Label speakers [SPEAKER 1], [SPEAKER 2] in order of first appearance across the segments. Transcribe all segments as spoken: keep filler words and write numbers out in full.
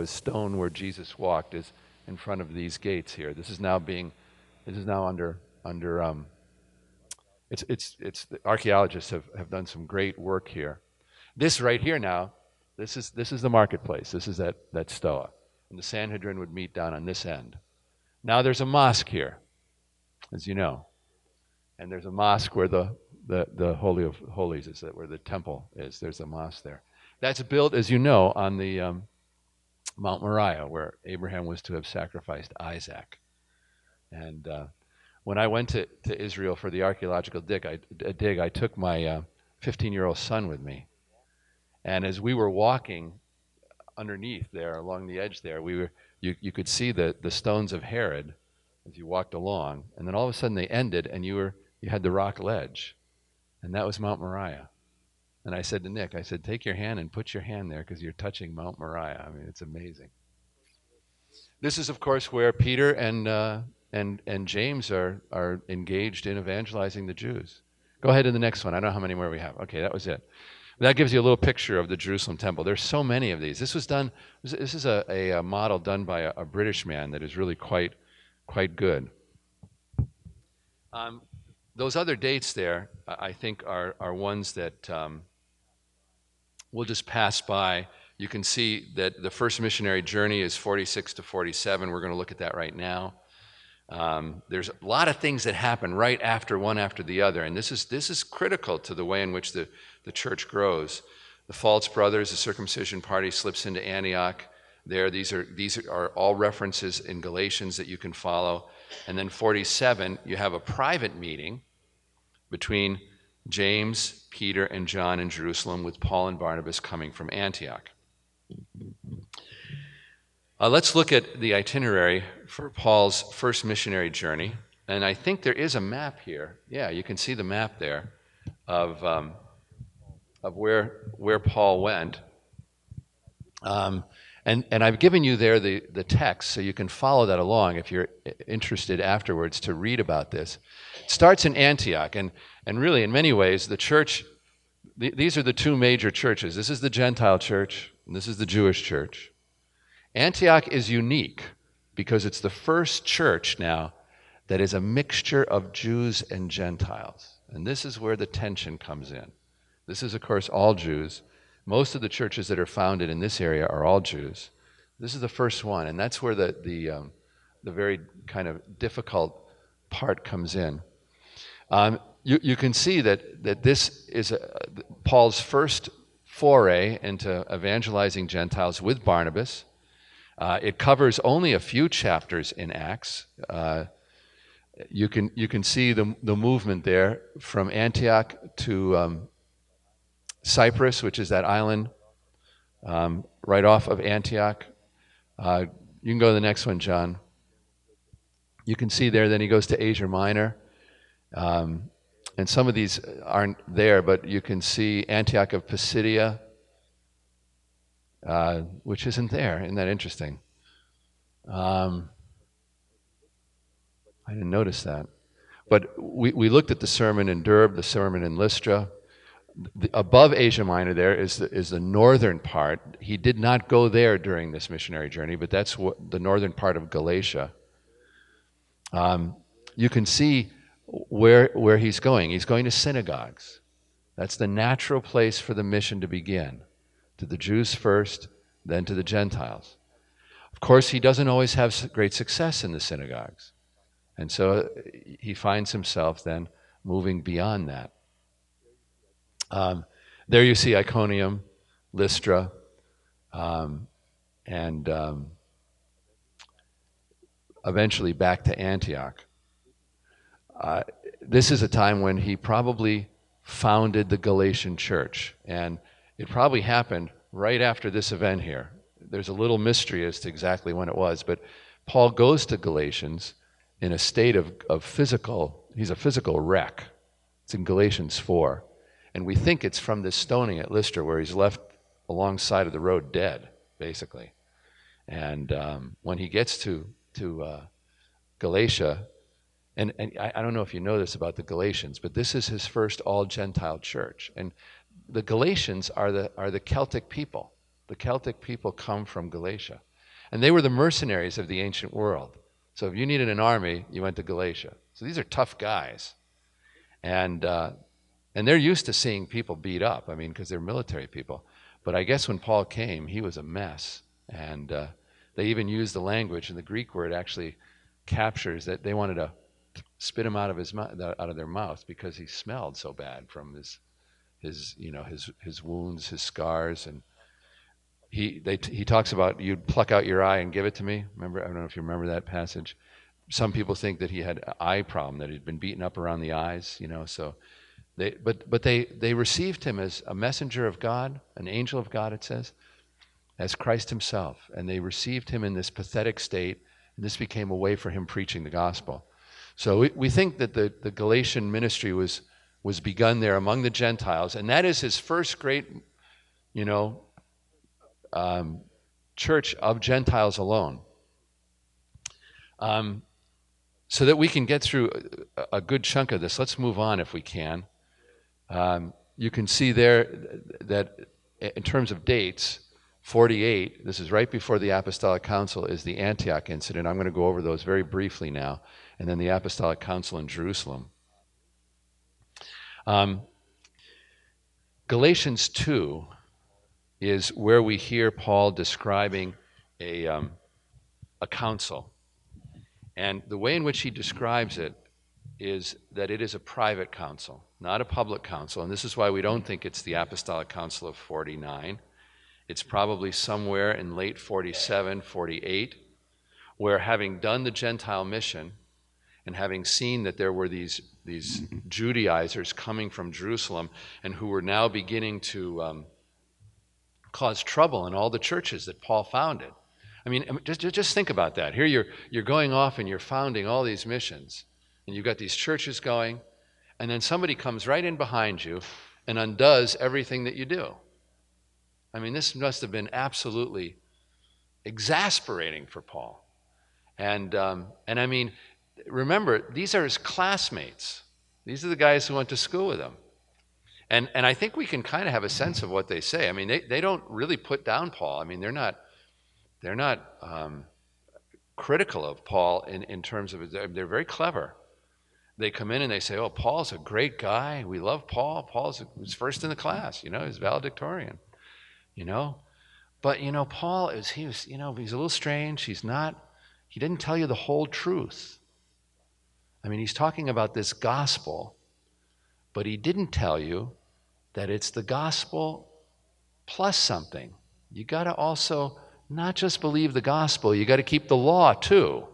[SPEAKER 1] the stone where Jesus walked is in front of these gates here. This is now being, this is now under, under um, it's, it's, it's, the archaeologists have, have done some great work here. This right here now, this is, this is the marketplace. This is that, that Stoa. And the Sanhedrin would meet down on this end. Now there's a mosque here, as you know. And there's a mosque where the, the, the Holy of Holies is, where the temple is. There's a mosque there. That's built, as you know, on the um, Mount Moriah, where Abraham was to have sacrificed Isaac. And uh, when I went to, to Israel for the archaeological dig, I, dig, I took my uh, fifteen-year-old son with me. And as we were walking underneath there, along the edge there, we were you, you could see the, the stones of Herod as you walked along. And then all of a sudden they ended, and you were you had the rock ledge. And that was Mount Moriah. And I said to Nick, I said, take your hand and put your hand there because you're touching Mount Moriah. I mean, it's amazing. This is, of course, where Peter and uh, and and James are are engaged in evangelizing the Jews. Go ahead to the next one. I don't know how many more we have. Okay, that was it. That gives you a little picture of the Jerusalem temple. There's so many of these. This was done. This is a, a, a model done by a, a British man that is really quite quite good. Um, those other dates there, I think, are are ones that um, we'll just pass by. You can see that the first missionary journey is forty-six to forty-seven. We're going to look at that right now. Um, there's a lot of things that happen right after one after the other, and this is this is critical to the way in which the, the church grows. The false brothers, the circumcision party slips into Antioch. There, these are these are all references in Galatians that you can follow. And then forty-seven, you have a private meeting between James, Peter, and John in Jerusalem, with Paul and Barnabas coming from Antioch. Uh, let's look at the itinerary for Paul's first missionary journey. And I think there is a map here. Yeah, you can see the map there of, um, of where, where Paul went. Um, and, and I've given you there the, the text, so you can follow that along if you're interested afterwards to read about this. It starts in Antioch, and, and really in many ways the church, th- these are the two major churches. This is the Gentile church, and this is the Jewish church. Antioch is unique because it's the first church now that is a mixture of Jews and Gentiles. And this is where the tension comes in. This is, of course, all Jews. Most of the churches that are founded in this area are all Jews. This is the first one, and that's where the, the, um, the very kind of difficult part comes in. Um, you, you can see that, that this is a, Paul's first foray into evangelizing Gentiles with Barnabas. Uh, it covers only a few chapters in Acts. Uh, you can you can see the the movement there from Antioch to um, Cyprus, which is that island um, right off of Antioch. Uh, you can go to the next one, John. You can see there. Then he goes to Asia Minor, um, and some of these aren't there, but you can see Antioch of Pisidia. Uh, which isn't there. Isn't that interesting? Um, I didn't notice that. But we, we looked at the sermon in Derbe, the sermon in Lystra. The, above Asia Minor there is the, is the northern part. He did not go there during this missionary journey, but that's what, the northern part of Galatia. Um, you can see where, where he's going. He's going to synagogues. That's the natural place for the mission to begin. To the Jews first, then to the Gentiles. Of course, he doesn't always have great success in the synagogues. And so he finds himself then moving beyond that. Um, there you see Iconium, Lystra, um, and um, eventually back to Antioch. Uh, this is a time when he probably founded the Galatian church. And it probably happened right after this event here. There's a little mystery as to exactly when it was, but Paul goes to Galatians in a state of, of physical, he's a physical wreck. It's in Galatians four. And we think it's from this stoning at Lystra where he's left alongside of the road dead, basically. And um, when he gets to, to uh, Galatia, and, and I, I don't know if you know this about the Galatians, but this is his first all-Gentile church. And the Galatians are the are the Celtic people. The Celtic people come from Galatia. And they were the mercenaries of the ancient world. So if you needed an army, you went to Galatia. So these are tough guys. And uh, and they're used to seeing people beat up, I mean, because they're military people. But I guess when Paul came, he was a mess. And uh, they even used the language, and the Greek word actually captures that they wanted to spit him out of his out of their mouth because he smelled so bad from his his you know his his wounds, his scars. And he they he talks about, you'd pluck out your eye and give it to me. Remember, I don't know if you remember that passage. Some people think that he had an eye problem, that he'd been beaten up around the eyes, you know. So they but but they they received him as a messenger of God, an angel of God, it says, as Christ himself. And they received him in this pathetic state, and this became a way for him preaching the gospel. So we, we think that the, the Galatian ministry was was begun there among the Gentiles, and that is his first great, you know, um, church of Gentiles alone. Um, so that we can get through a, a good chunk of this, let's move on if we can. Um, you can see there that in terms of dates, forty-eight, this is right before the Apostolic Council, is the Antioch incident. I'm going to go over those very briefly now, and then the Apostolic Council in Jerusalem. Um, Galatians two is where we hear Paul describing a, um, a council. And the way in which he describes it is that it is a private council, not a public council. And this is why we don't think it's the Apostolic Council of forty-nine. It's probably somewhere in late forty-seven, forty-eight, where, having done the Gentile mission and having seen that there were these, these Judaizers coming from Jerusalem and who were now beginning to um, cause trouble in all the churches that Paul founded. I mean, just, just think about that. Here you're, you're going off and you're founding all these missions, and you've got these churches going, and then somebody comes right in behind you and undoes everything that you do. I mean, this must have been absolutely exasperating for Paul. And, um, and I mean, remember, these are his classmates. These are the guys who went to school with him. And, and I think we can kind of have a sense of what they say. I mean, they, they don't really put down Paul. I mean, they're not, they're not um, critical of Paul in, in terms of, they're, they're very clever. They come in and they say, oh, Paul's a great guy. We love Paul. Paul's was first in the class, you know, he's valedictorian. You know, but you know, Paul is, he was, you know, he's a little strange. He's not, he didn't tell you the whole truth. I mean, he's talking about this gospel, but he didn't tell you that it's the gospel plus something. You got to also not just believe the gospel, you got to keep the law too.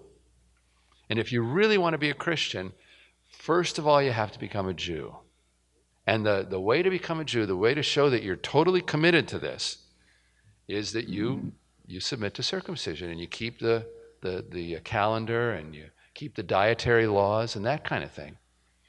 [SPEAKER 1] And if you really want to be a Christian, first of all, you have to become a Jew. And the, the way to become a Jew, the way to show that you're totally committed to this, is that you you submit to circumcision and you keep the, the, the calendar and you keep the dietary laws and that kind of thing.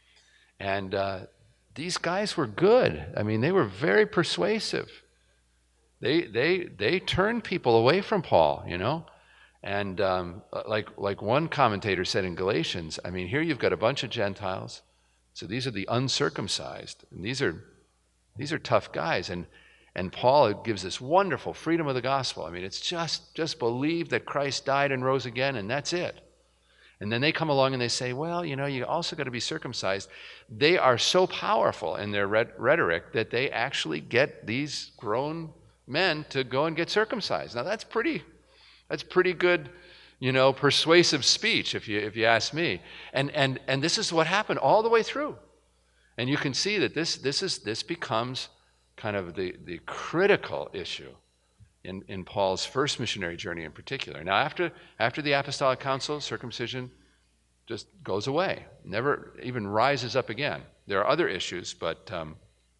[SPEAKER 1] And uh, these guys were good. I mean, they were very persuasive. They they they turned people away from Paul, you know. And um, like like one commentator said in Galatians, I mean, here you've got a bunch of Gentiles. So these are the uncircumcised, and these are these are tough guys. And and Paul gives this wonderful freedom of the gospel. I mean, it's just just believe that Christ died and rose again, and that's it. And then they come along and they say, well, you know, you also got to be circumcised. They are so powerful in their rhetoric that they actually get these grown men to go and get circumcised. Now that's pretty that's pretty good, you know, persuasive speech, if you if you ask me. And and and this is what happened all the way through. And you can see that this this is this becomes kind of the, the critical issue in, in Paul's first missionary journey in particular. Now after after the Apostolic Council, circumcision just goes away, never even rises up again. There are other issues, but um,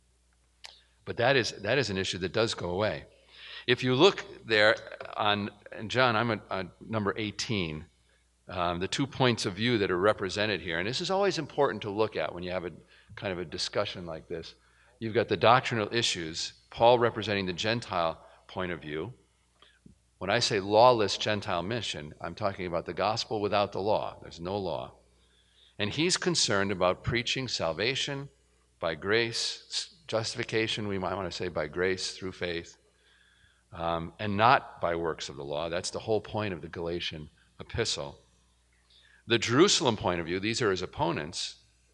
[SPEAKER 1] but that is that is an issue that does go away. If you look there on, and John, I'm at, on number eighteen, um, the two points of view that are represented here, and this is always important to look at when you have a kind of a discussion like this. You've got the doctrinal issues, Paul representing the Gentile point of view. When I say lawless Gentile mission, I'm talking about the gospel without the law. There's no law. And he's concerned about preaching salvation by grace, justification, we might want to say by grace through faith, um, and not by works of the law. That's the whole point of the Galatian epistle. The Jerusalem point of view, these are his opponents,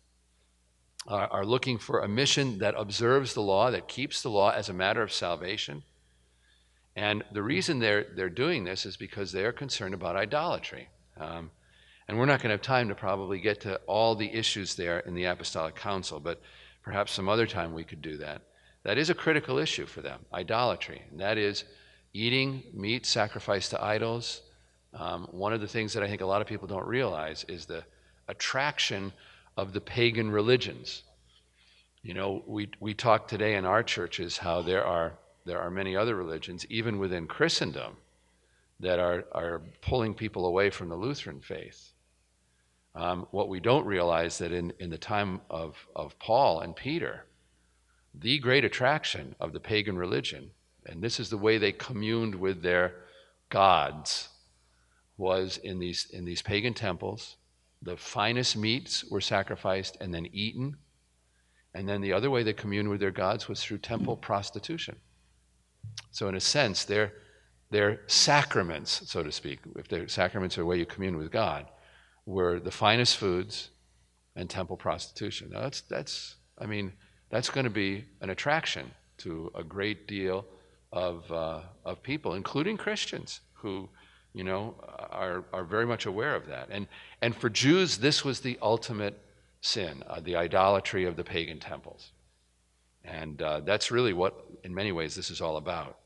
[SPEAKER 1] are, are looking for a mission that observes the law, that keeps the law as a matter of salvation. And the reason they're, they're doing this is because they're concerned about idolatry. Um, and we're not going to have time to probably get to all the issues there in the Apostolic Council, but perhaps some other time we could do that. That is a critical issue for them, idolatry. And that is eating meat sacrificed to idols. Um, one of the things that I think a lot of people don't realize is the attraction of the pagan religions. You know, we, we talk today in our churches how there are There are many other religions, even within Christendom, that are, are pulling people away from the Lutheran faith. Um, what we don't realize that in, in the time of, of Paul and Peter, the great attraction of the pagan religion, and this is the way they communed with their gods, was in these, in these pagan temples. The finest meats were sacrificed and then eaten. And then the other way they communed with their gods was through temple prostitution. So in a sense, they're, they're sacraments, so to speak, if their sacraments are a way you commune with God, were the finest foods and temple prostitution. Now that's, that's I mean, that's going to be an attraction to a great deal of, uh, of people, including Christians, who, you know, are, are very much aware of that. And, and for Jews, this was the ultimate sin, uh, the idolatry of the pagan temples. And uh, that's really what, in many ways, this is all about.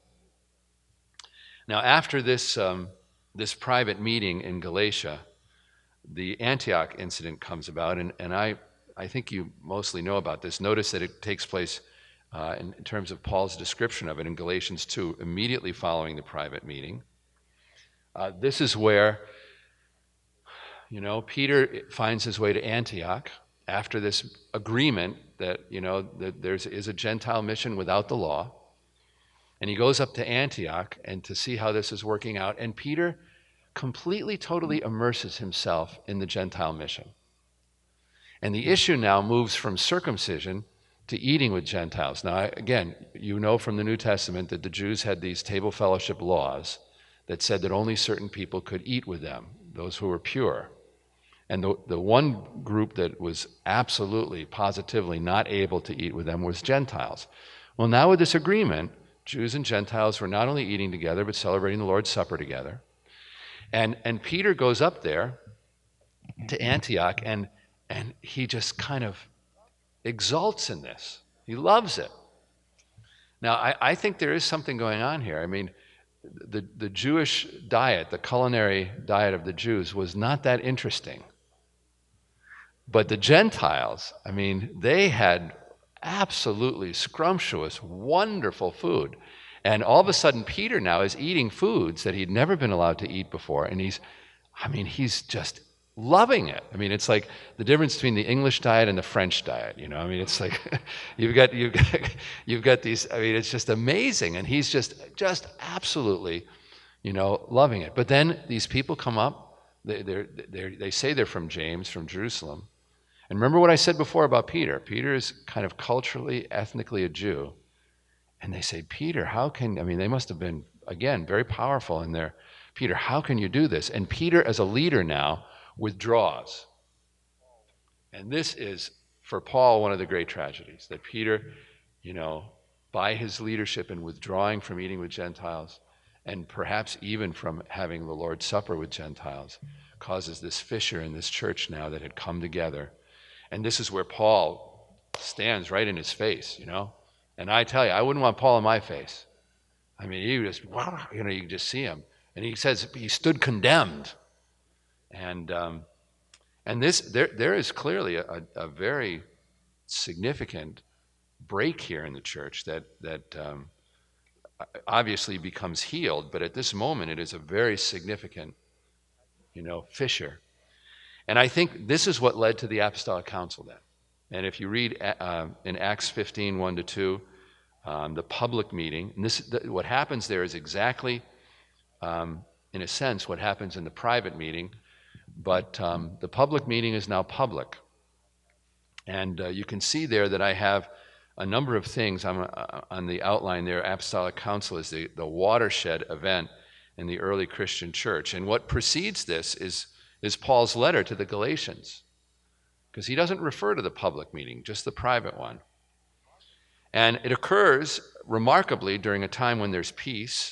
[SPEAKER 1] Now, after this, um, this private meeting in Galatia, the Antioch incident comes about, and, and I, I think you mostly know about this. Notice that it takes place uh, in, in terms of Paul's description of it in Galatians two, immediately following the private meeting. Uh, this is where, you know, Peter finds his way to Antioch after this agreement that, you know, that there is a Gentile mission without the law. And he goes up to Antioch and to see how this is working out. And Peter completely, totally immerses himself in the Gentile mission. And the issue now moves from circumcision to eating with Gentiles. Now, again, you know from the New Testament that the Jews had these table fellowship laws that said that only certain people could eat with them, those who were pure. And the, the one group that was absolutely, positively not able to eat with them was Gentiles. Well, now with this agreement, Jews and Gentiles were not only eating together, but celebrating the Lord's Supper together. And, and Peter goes up there to Antioch, and, and he just kind of exalts in this. He loves it. Now, I, I think there is something going on here. I mean, the, the Jewish diet, the culinary diet of the Jews, was not that interesting. But the Gentiles, I mean, they had absolutely scrumptious, wonderful food. And all of a sudden, Peter now is eating foods that he'd never been allowed to eat before. And he's, I mean, he's just loving it. I mean, it's like the difference between the English diet and the French diet, you know? I mean, it's like, you've got, you've got, you've got these, I mean, it's just amazing. And he's just, just absolutely, you know, loving it. But then these people come up, they they're, they're, they say they're from James, from Jerusalem. And remember what I said before about Peter. Peter is kind of culturally, ethnically a Jew. And they say, Peter, how can, I mean, they must have been, again, very powerful in their, Peter, how can you do this? And Peter, as a leader now, withdraws. And this is, for Paul, one of the great tragedies, that Peter, you know, by his leadership in withdrawing from eating with Gentiles, and perhaps even from having the Lord's Supper with Gentiles, causes this fissure in this church now that had come together. And this is where Paul stands right in his face, you know. And I tell you, I wouldn't want Paul in my face. I mean, he just, wow, you know, you can just see him. And he says he stood condemned. And um, and this, there there is clearly a, a very significant break here in the church that that um, obviously becomes healed, but at this moment it is a very significant, you know, fissure. And I think this is what led to the Apostolic Council then. And if you read uh, in Acts fifteen, one to two, um, the public meeting, and this, the, what happens there is exactly, um, in a sense, what happens in the private meeting, but um, the public meeting is now public. And uh, you can see there that I have a number of things. I'm, uh, on the outline there, Apostolic Council is the, the watershed event in the early Christian church. And what precedes this is, is Paul's letter to the Galatians, because he doesn't refer to the public meeting, just the private one. And it occurs remarkably during a time when there's peace.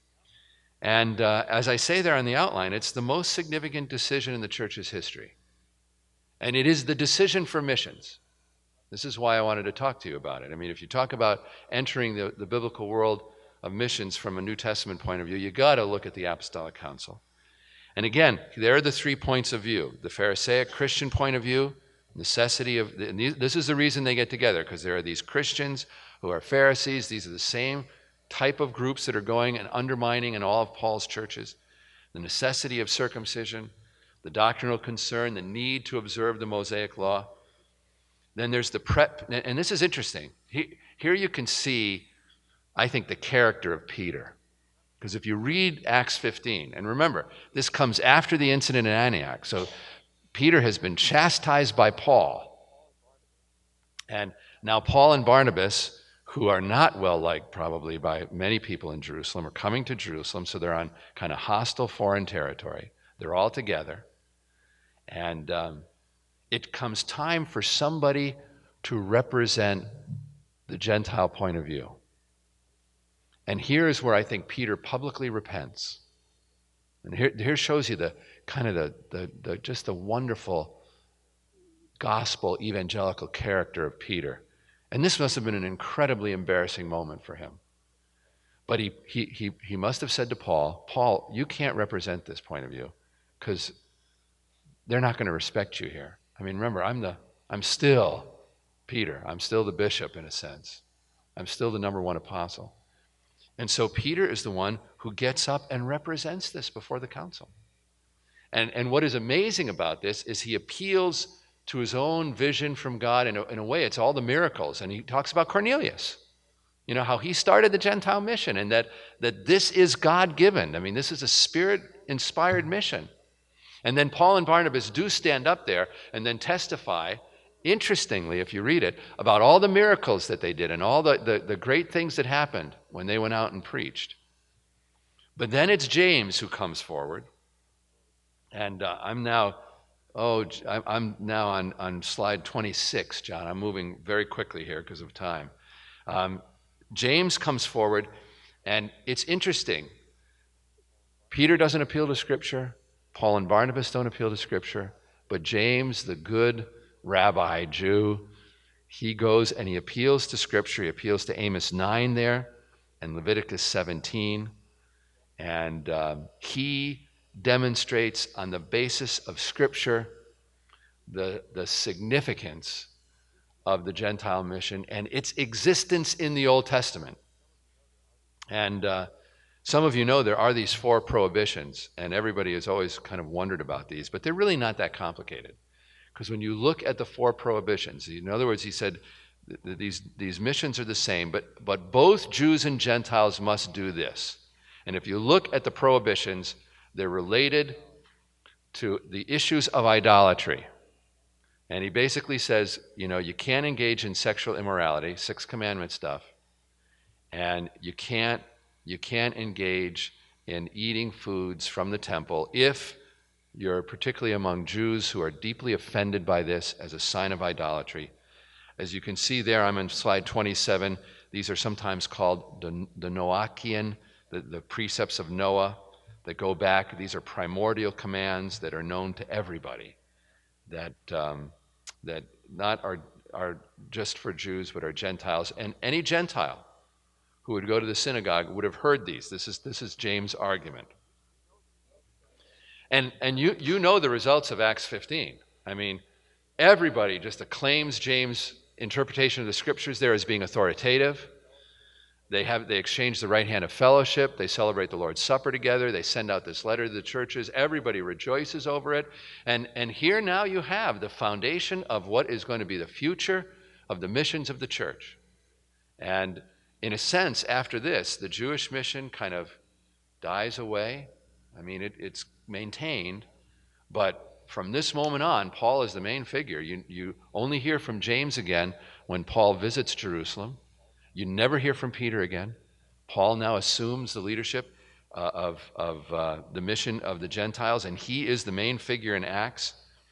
[SPEAKER 1] And uh, as I say there on the outline, it's the most significant decision in the church's history. And it is the decision for missions. This is why I wanted to talk to you about it. I mean, if you talk about entering the, the biblical world of missions from a New Testament point of view, you got to look at the Apostolic Council. And again, there are the three points of view: the Pharisaic Christian point of view, necessity of, and these, this is the reason they get together, because there are these Christians who are Pharisees. These are the same type of groups that are going and undermining in all of Paul's churches. The necessity of circumcision, the doctrinal concern, the need to observe the Mosaic law. Then there's the prep, and this is interesting. Here you can see, I think, the character of Peter. Because if you read Acts fifteen, and remember, this comes after the incident in Antioch, so Peter has been chastised by Paul. And now Paul and Barnabas, who are not well liked probably by many people in Jerusalem, are coming to Jerusalem, so they're on kind of hostile foreign territory. They're all together. And um, it comes time for somebody to represent the Gentile point of view. And here is where I think Peter publicly repents. And here, here shows you the kind of the, the, the just the wonderful gospel evangelical character of Peter. And this must have been an incredibly embarrassing moment for him. But he he he he must have said to Paul, Paul, you can't represent this point of view, because they're not going to respect you here. I mean, remember, I'm the I'm still Peter. I'm still the bishop in a sense. I'm still the number one apostle. And so Peter is the one who gets up and represents this before the council. And, and what is amazing about this is he appeals to his own vision from God. In a, in a way, it's all the miracles. And he talks about Cornelius, you know, how he started the Gentile mission, and that, that this is God-given. I mean, this is a Spirit-inspired mission. And then Paul and Barnabas do stand up there and then testify, interestingly, if you read it, about all the miracles that they did and all the, the, the great things that happened when they went out and preached. But then it's James who comes forward. And uh, I'm now, oh, I'm now on, on slide twenty-six, John. I'm moving very quickly here because of time. Um, James comes forward, and it's interesting. Peter doesn't appeal to Scripture. Paul and Barnabas don't appeal to Scripture. But James, the good rabbi Jew, he goes and he appeals to Scripture. He appeals to Amos nine there and Leviticus seventeen. And um, he demonstrates on the basis of Scripture the, the significance of the Gentile mission and its existence in the Old Testament. And uh, some of you know there are these four prohibitions, and everybody has always kind of wondered about these, but they're really not that complicated. Because when you look at the four prohibitions, in other words, he said th- these, these missions are the same, but, but both Jews and Gentiles must do this. And if you look at the prohibitions, they're related to the issues of idolatry. And he basically says, you know, you can't engage in sexual immorality, Sixth Commandment stuff, and you can't, you can't engage in eating foods from the temple if you're particularly among Jews who are deeply offended by this as a sign of idolatry. As you can see there, I'm on slide twenty-seven. These are sometimes called the, the Noachian, the, the precepts of Noah that go back. These are primordial commands that are known to everybody, that um, that not are, are just for Jews, but are Gentiles. And any Gentile who would go to the synagogue would have heard these. This is, this is James' argument. And, and you, you know the results of Acts fifteen. I mean, everybody just acclaims James' interpretation of the Scriptures there as being authoritative. They have they exchange the right hand of fellowship. They celebrate the Lord's Supper together. They send out this letter to the churches. Everybody rejoices over it. And, and here now you have the foundation of what is going to be the future of the missions of the church. And in a sense, after this, the Jewish mission kind of dies away. I mean, it, it's maintained, but from this moment on, Paul is the main figure. You, you only hear from James again when Paul visits Jerusalem. You never hear from Peter again. Paul now assumes the leadership uh, of, of uh, the mission of the Gentiles, and he is the main figure in Acts.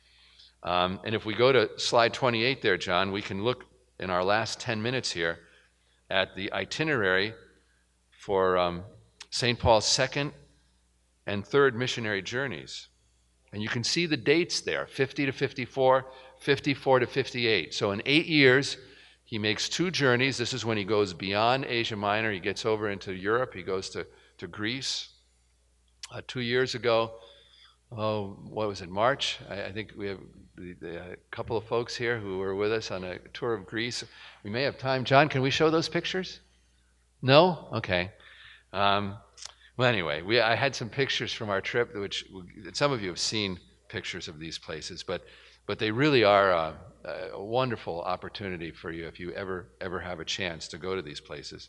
[SPEAKER 1] Um, and if we go to slide twenty-eight there, John, we can look in our last ten minutes here at the itinerary for um, Saint Paul's second and third missionary journeys. And you can see the dates there, fifty to fifty-four, fifty-four to fifty-eight. So in eight years, he makes two journeys. This is when he goes beyond Asia Minor. He gets over into Europe. He goes to, to Greece. Uh, two years ago, oh, what was it, March? I, I think we have the, the, a couple of folks here who were with us on a tour of Greece. We may have time. John, can we show those pictures? No? Okay. Um, well, anyway, we, I had some pictures from our trip, which some of you have seen pictures of these places, but but they really are a, a wonderful opportunity for you if you ever ever have a chance to go to these places.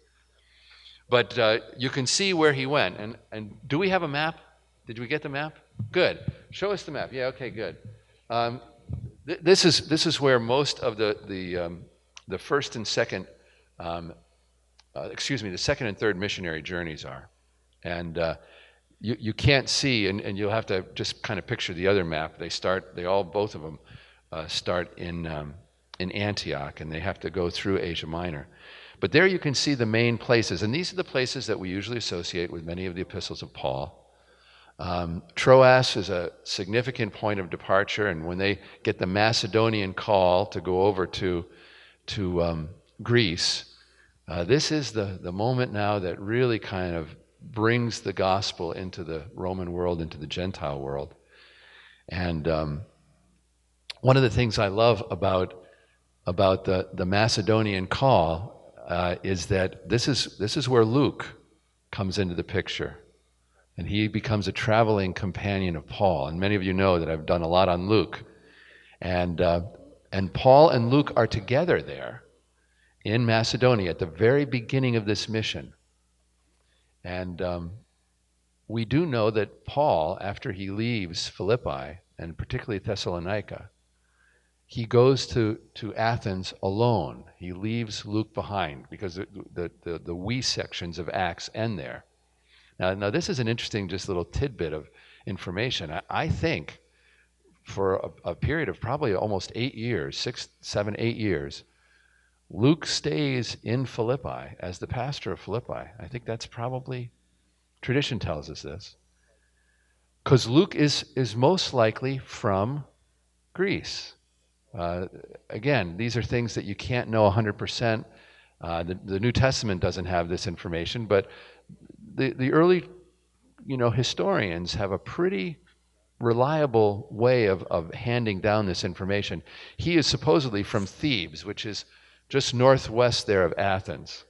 [SPEAKER 1] But uh, you can see where he went. And, and do we have a map? Did we get the map? Good. Show us the map. Yeah, okay, good. Um, th- this is this is where most of the the um, the first and second, um, uh, excuse me, the second and third missionary journeys are, and uh, you you can't see, and, and you'll have to just kind of picture the other map. They start, they all both of them uh, start in um, in Antioch, and they have to go through Asia Minor. But there you can see the main places, and these are the places that we usually associate with many of the epistles of Paul. Um, Troas is a significant point of departure, and when they get the Macedonian call to go over to to um, Greece, uh, this is the, the moment now that really kind of brings the gospel into the Roman world, into the Gentile world. And um, one of the things I love about about the, the Macedonian call uh, is that this is this is where Luke comes into the picture. And he becomes a traveling companion of Paul. And many of you know that I've done a lot on Luke. And, uh, and Paul and Luke are together there in Macedonia at the very beginning of this mission. And um, we do know that Paul, after he leaves Philippi, and particularly Thessalonica, he goes to, to Athens alone. He leaves Luke behind because the, the, the, the we sections of Acts end there. Now, now, this is an interesting just little tidbit of information. I, I think for a, a period of probably almost eight years, six, seven, eight years, Luke stays in Philippi as the pastor of Philippi. I think that's probably, tradition tells us this. Because Luke is, is most likely from Greece. Uh, again, these are things that you can't know one hundred percent. Uh, the, the New Testament doesn't have this information, but The, the early, you know, historians have a pretty reliable way of, of handing down this information. He is supposedly from Thebes, which is just northwest there of Athens.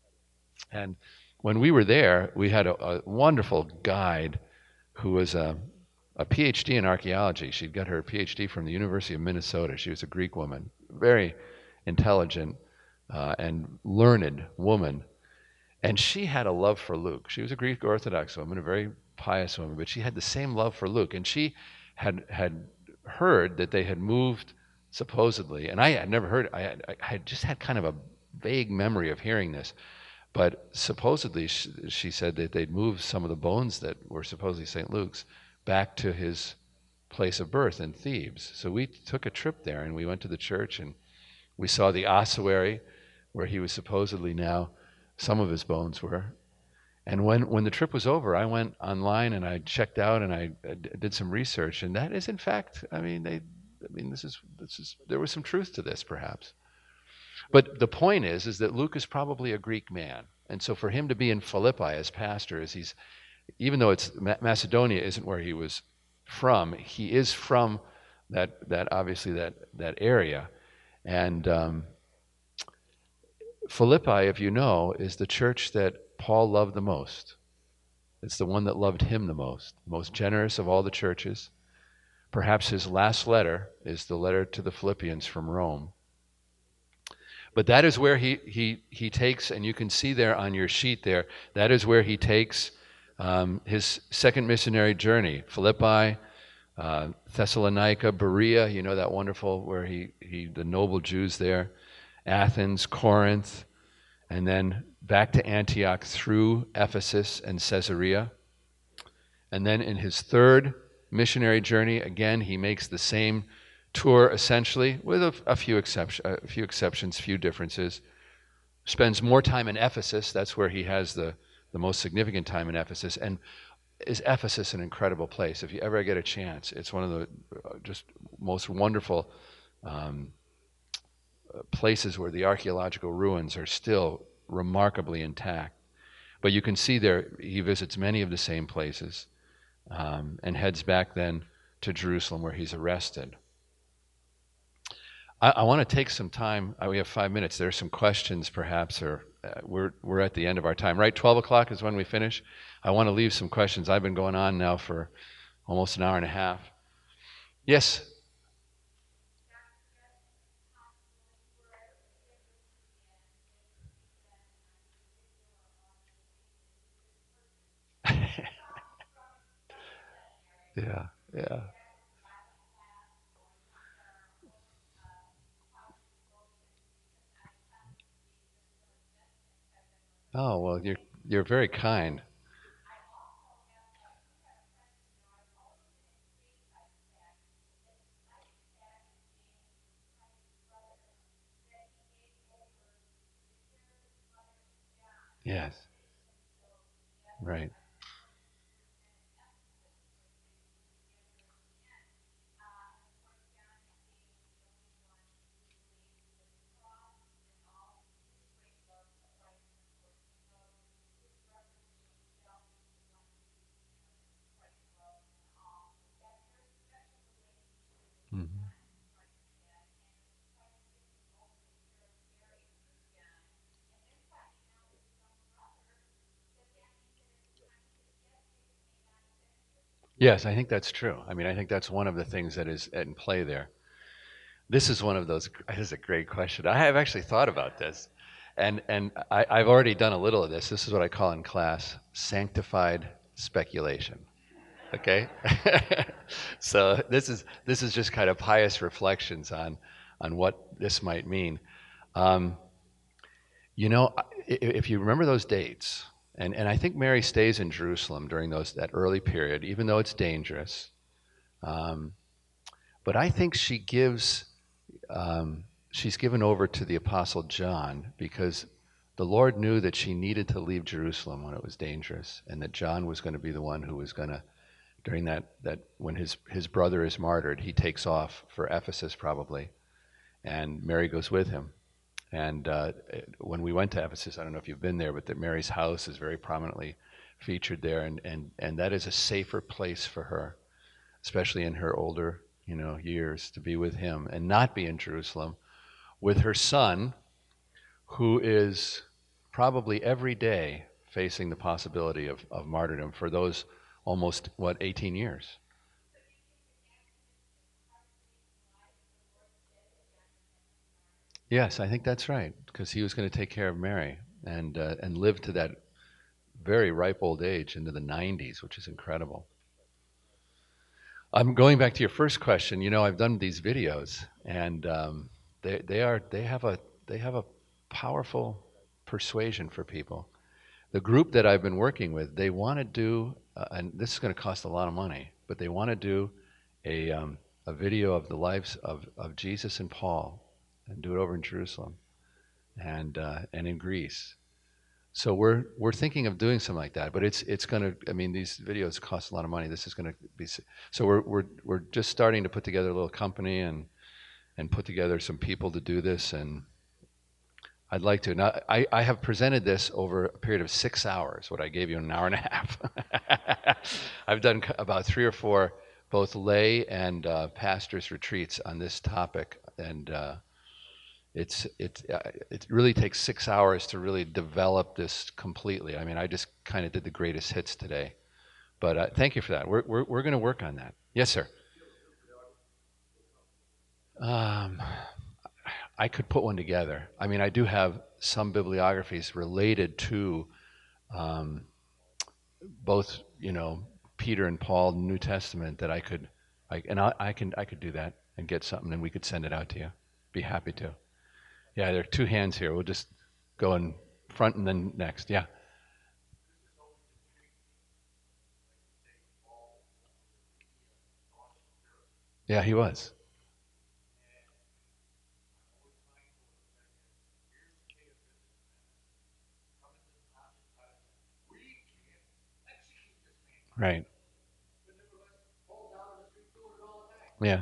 [SPEAKER 1] And when we were there, we had a, a wonderful guide who was a, a P H D in archaeology. She'd got her P H D from the University of Minnesota. She was a Greek woman, very intelligent uh, and learned woman. And she had a love for Luke. She was a Greek Orthodox woman, a very pious woman, but she had the same love for Luke. And she had had heard that they had moved, supposedly, and I had never heard, I had, I had just had kind of a vague memory of hearing this, but supposedly she, she said that they'd moved some of the bones that were supposedly Saint Luke's back to his place of birth in Thebes. So we took a trip there, and we went to the church, and we saw the ossuary where he was supposedly now, some of his bones were. And when, when the trip was over, I went online and I checked out and I, I did some research, and that is in fact, I mean, they, I mean, this is, this is, there was some truth to this perhaps. But the point is, is that Luke is probably a Greek man. And so for him to be in Philippi as pastor, is he's, even though it's, Macedonia isn't where he was from, he is from that, that obviously that, that area. And, um, Philippi, if you know, is the church that Paul loved the most. It's the one that loved him the most, the most generous of all the churches. Perhaps his last letter is the letter to the Philippians from Rome. But that is where he he he takes, and you can see there on your sheet there, that is where he takes um, his second missionary journey. Philippi, uh, Thessalonica, Berea, you know that wonderful, where he, he the noble Jews there. Athens, Corinth, and then back to Antioch through Ephesus and Caesarea. And then in his third missionary journey, again, he makes the same tour essentially, with a, a few exception, a few exceptions, few differences. Spends more time in Ephesus. That's where he has the, the most significant time in Ephesus. And is Ephesus an incredible place? If you ever get a chance, it's one of the uh, just most wonderful um, places where the archaeological ruins are still remarkably intact. But you can see there, he visits many of the same places um, and heads back then to Jerusalem where he's arrested. I, I want to take some time. Uh, we have five minutes. There are some questions perhaps, or uh, we're, we're at the end of our time, right? twelve o'clock is when we finish. I want to leave some questions. I've been going on now for almost an hour and a half. Yes? Yeah, yeah. Oh, well, you're you're very kind. Yes, right. Mhm. Yes, I think that's true. I mean, I think that's one of the things that is in play there. This is one of those. This is a great question. I have actually thought about this, and and I, I've already done a little of this. This is what I call in class sanctified speculation. Okay, so this is this is just kind of pious reflections on on what this might mean. Um, you know, if you remember those dates, and, and I think Mary stays in Jerusalem during those that early period, even though it's dangerous. Um, but I think she gives um, she's given over to the Apostle John because the Lord knew that she needed to leave Jerusalem when it was dangerous, and that John was going to be the one who was going to, during that, that when his, his brother is martyred, he takes off for Ephesus probably, and Mary goes with him. And uh, when we went to Ephesus, I don't know if you've been there, but that Mary's house is very prominently featured there, and, and, and that is a safer place for her, especially in her older you know, years, to be with him and not be in Jerusalem with her son, who is probably every day facing the possibility of, of martyrdom for those almost, what, eighteen years. Yes, I think that's right, because he was going to take care of Mary and, uh, and live to that very ripe old age into the nineties, which is incredible. I'm going back to your first question. You know, I've done these videos, and um, they they are they have a they have a powerful persuasion for people. The group that I've been working with, they want to do, uh, and this is going to cost a lot of money, but they want to do a um, a video of the lives of, of Jesus and Paul, and do it over in Jerusalem and uh, and in Greece. So we're we're thinking of doing something like that, but it's it's going to. I mean, these videos cost a lot of money. This is going to be so. We're we're we're just starting to put together a little company and and put together some people to do this, and I'd like to. Now, I, I have presented this over a period of six hours. What I gave you in an hour and a half. I've done about three or four both lay and uh, pastors retreats on this topic, and. Uh, It's it uh, it really takes six hours to really develop this completely. I mean, I just kind of did the greatest hits today, but uh, thank you for that. We're we're we're going to work on that. Yes, sir. Um, I could put one together. I mean, I do have some bibliographies related to um, both, you know, Peter and Paul, New Testament, that I could, I, and I, I can I could do that and get something, and we could send it out to you. Be happy to. Yeah, there are two hands here. We'll just go in front and then next. Yeah. Yeah, he was. Right. Yeah.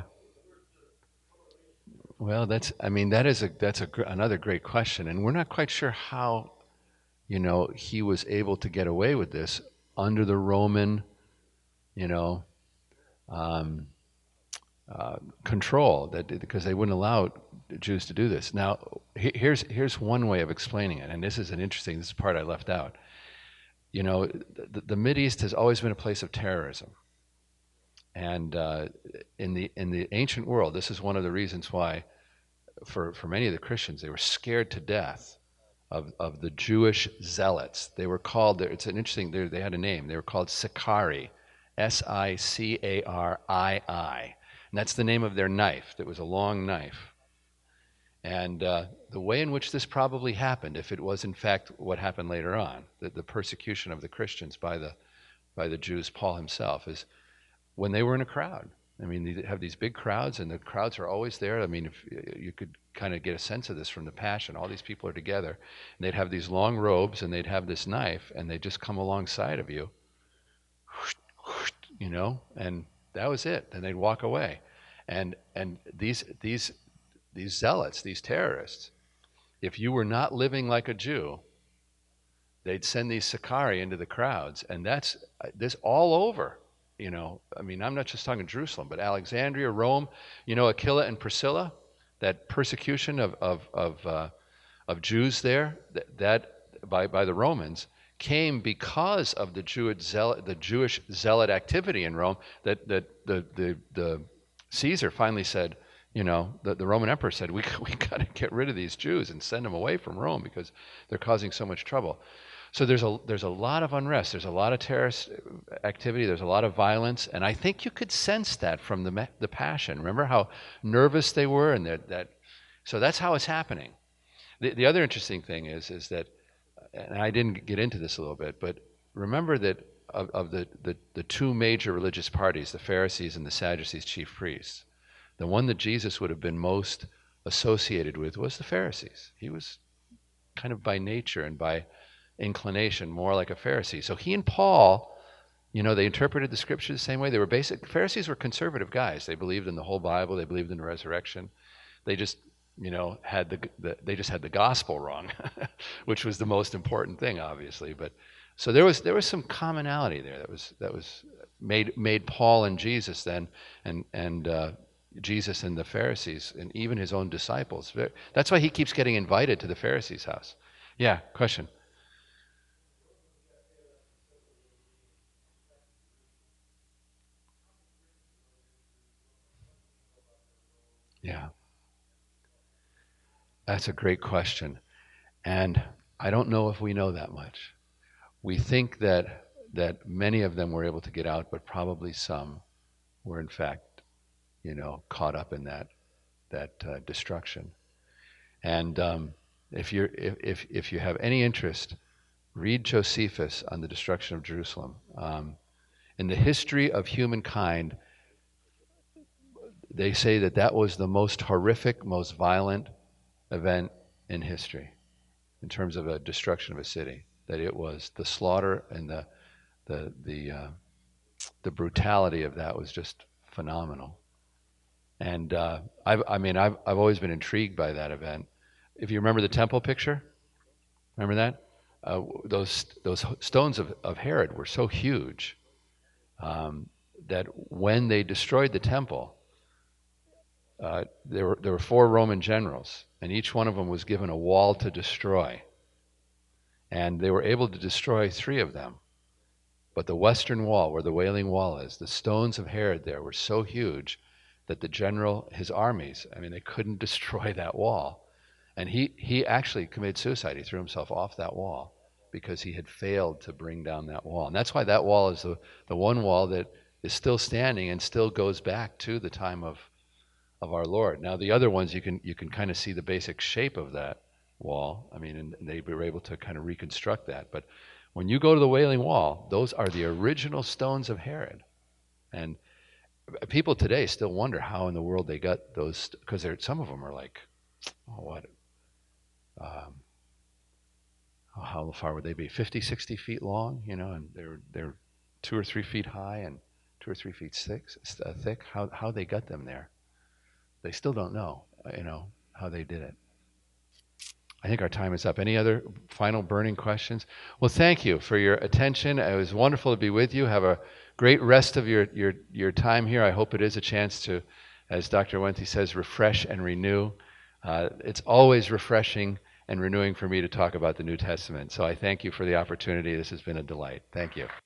[SPEAKER 1] Well, that's, I mean, that is a, that's a, gr- another great question. And we're not quite sure how, you know, he was able to get away with this under the Roman, you know, um, uh, control, that because they wouldn't allow Jews to do this. Now, he- here's here's one way of explaining it, and this is an interesting. This is the part I left out. You know, the, the Mideast has always been a place of terrorism, and uh, in the in the ancient world, this is one of the reasons why, for for many of the Christians, they were scared to death of of the Jewish zealots. They were called. It's an interesting. They had a name. They were called Sicarii, S I C A R I I, and that's the name of their knife. That was a long knife. And uh, the way in which this probably happened, if it was in fact what happened later on, the, the persecution of the Christians by the by the Jews, Paul himself, is when they were in a crowd. I mean, they have these big crowds, and the crowds are always there. I mean, if you could kind of get a sense of this from the Passion, all these people are together, and they'd have these long robes, and they'd have this knife, and they'd just come alongside of you, you know, and that was it. Then they'd walk away, and and these these these zealots, these terrorists, if you were not living like a Jew, they'd send these Sicarii into the crowds, and that's this all over. You know, I mean, I'm not just talking Jerusalem, but Alexandria, Rome. You know, Aquila and Priscilla, that persecution of of of, uh, of Jews there, that, that by by the Romans came because of the Jewish zealot, the Jewish zealot activity in Rome. That that the the the Caesar finally said, you know, the, the Roman emperor said, we we got to get rid of these Jews and send them away from Rome because they're causing so much trouble. So there's a there's a lot of unrest. There's a lot of terrorist activity. There's a lot of violence, and I think you could sense that from the the Passion. Remember how nervous they were, and that that. So that's how it's happening. The the other interesting thing is is that, and I didn't get into this a little bit, but remember that of, of the, the the two major religious parties, the Pharisees and the Sadducees, chief priests, the one that Jesus would have been most associated with was the Pharisees. He was kind of by nature and by inclination more like a Pharisee. So he and Paul, you know, they interpreted the scripture the same way. They were basic. Pharisees were conservative guys. They believed in the whole Bible. They believed in the resurrection. They just, you know, had the, the they just had the gospel wrong, which was the most important thing, obviously. But so there was there was some commonality there that was that was made made Paul and Jesus then, and and uh, Jesus and the Pharisees, and even his own disciples. That's why he keeps getting invited to the Pharisees' house. Yeah, question. Yeah, that's a great question. And I don't know if we know that much. We think that that many of them were able to get out, but probably some were in fact, you know, caught up in that that uh, destruction. And um, if you're if, if if you have any interest, read Josephus on the destruction of Jerusalem. Um, in the history of humankind, they say that that was the most horrific, most violent event in history in terms of a destruction of a city. That it was the slaughter and the the the uh, the brutality of that was just phenomenal. And uh, I've, I mean, I've I've always been intrigued by that event. If you remember the temple picture, remember that? Uh, those those stones of, of Herod were so huge um, that when they destroyed the temple, uh, there were there were four Roman generals, and each one of them was given a wall to destroy, and they were able to destroy three of them. But the western wall, where the Wailing Wall is, the stones of Herod there were so huge that the general, his armies, I mean, they couldn't destroy that wall. And he, he actually committed suicide. He threw himself off that wall because he had failed to bring down that wall. And that's why that wall is the, the one wall that is still standing and still goes back to the time of, of our Lord. Now the other ones, you can you can kind of see the basic shape of that wall. I mean, and they were able to kind of reconstruct that. But when you go to the Wailing Wall, those are the original stones of Herod. And people today still wonder how in the world they got those, because some of them are like, oh, what, um, oh, how far would they be? fifty, sixty feet long, you know, and they're they're two or three feet high and two or three feet thick. Uh, thick. How how they got them there? They still don't know, you know, how they did it. I think our time is up. Any other final burning questions? Well, thank you for your attention. It was wonderful to be with you. Have a great rest of your, your, your time here. I hope it is a chance to, as Doctor Wente says, refresh and renew. Uh, it's always refreshing and renewing for me to talk about the New Testament. So I thank you for the opportunity. This has been a delight. Thank you.